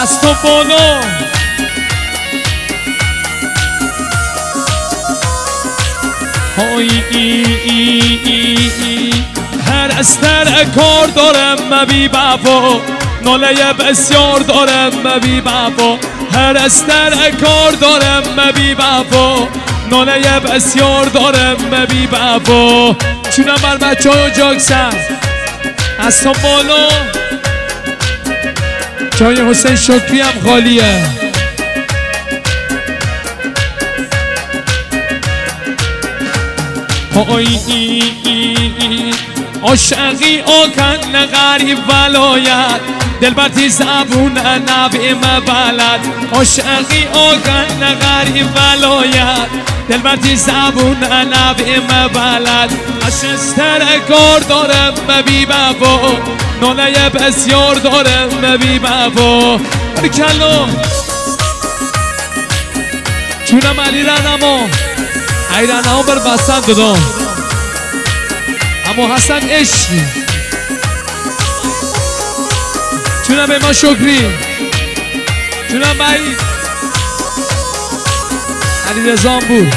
از تو بالا هر استر کار دارم بی بابا ناله بسیار دارم بی بابا هر استر کار دارم بی بابا ناله بسیار دارم بی بابا چونم بر بچه های جاکسن از تو بالا جای حسین شکری هم خالیه عاشقی آکن غریب ولایت دلبرتی زبون نبیم بلد عاشقی آکن غریب ولایت دلبرتی زبون نبیم بلد اشستر کار دارم بی بابا ناله بسیار دارم بی بابا برکلا چونم علی رنما علی رنما بر بسند دادم اما حسن عشقی چونم به ما شکری چونم بعید علی رزان بود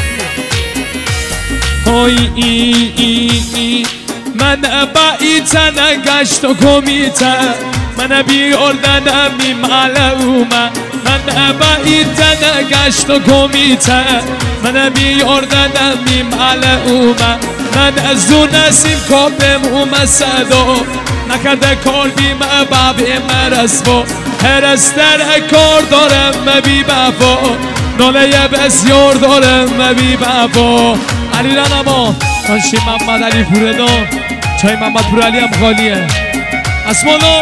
من بعیدن گشت و کمیتن من بیاردن می معلومه من بعیدن گشت و کمیتن من بیاردن می معلومه من از دو نسیم کابم اومد صدا نکرده کار بیم بابیم رسوا هر استر کار دارم بی بابا ناله بسیار دارم بی بابا علی رنما خانشی محمد علی پوردان چای محمد پور علی هم خالیه اسمالا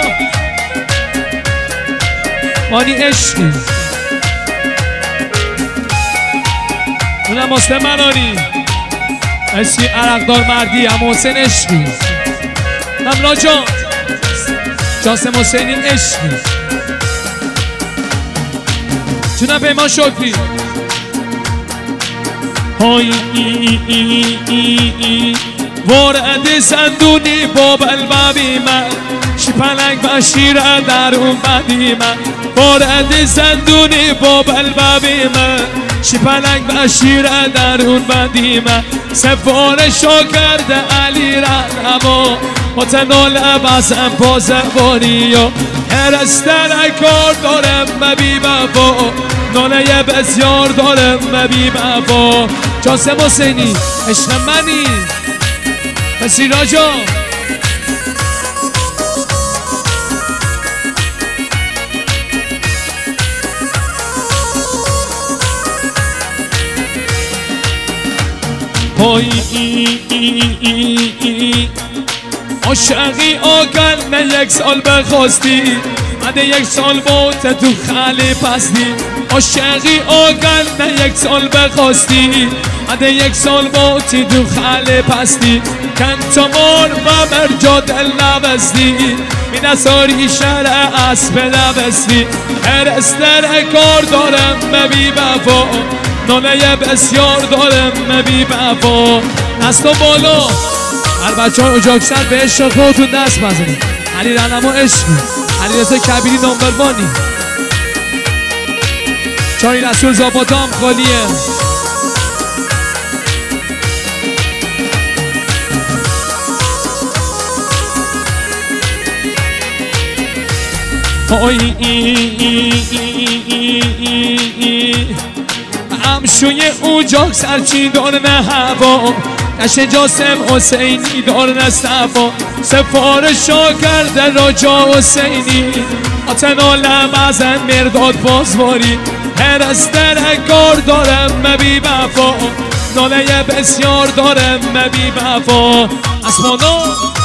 مانی عشقی اونم حسین منانی عشقی عرقدار مردی هم حسین عشقی هم جان جاسم حسینی عشقی چونم پیمان شکری وارد زندونی با بلبابی من شپلنگ و شیر در اومدی من وارد زندونی با بلبابی من شپلنگ و شیر در اومدی من سفارشو کرده علی رنما متنال بزن پازبانی و هر استر کار دارم بی بابا ناله بسیار دارم بی بابا جاسم حسینی عشق منی مسیرا جان عاشقی آگل نه یک سال بخواستی بعد یک سال بوته تو خالی پستی عاشقی آگل نه یک سال بخواستی بعد یک سال بوتی تو خالی پستی کن تمار و مرجا دل نبستی می نساری شرع اسب نبستی هر استر کار دارم بی بابا ناله بسیار دارم بی بابا دستا بالا هر بچه های اجاکسر به عشق خودتون دست بزنید علی رنما عشقی علی رضا کبیری نمبربانی چای رسول زاباتا هم خالیه همشوی اجاکسر چی دارن هوا نش جاسم حسینی دارن صفا سفارشا کرده راجا حسینی آتنا لمزن مرداد بازواری هر استر کار دارم بی بابا ناله بسیار دارم بی بابا اسمانا